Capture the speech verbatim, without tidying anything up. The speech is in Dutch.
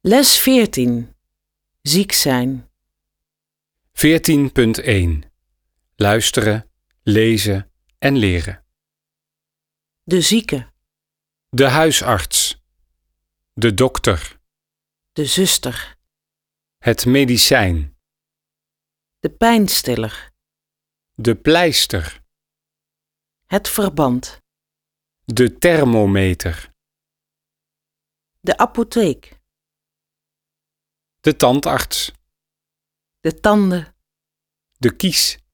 Les veertien. Ziek zijn. veertien punt één. Luisteren, lezen en leren. De zieke. De huisarts. De dokter. De zuster. Het medicijn. De pijnstiller. De pleister. Het verband. De thermometer. De apotheek. De tandarts. De tanden. De kies.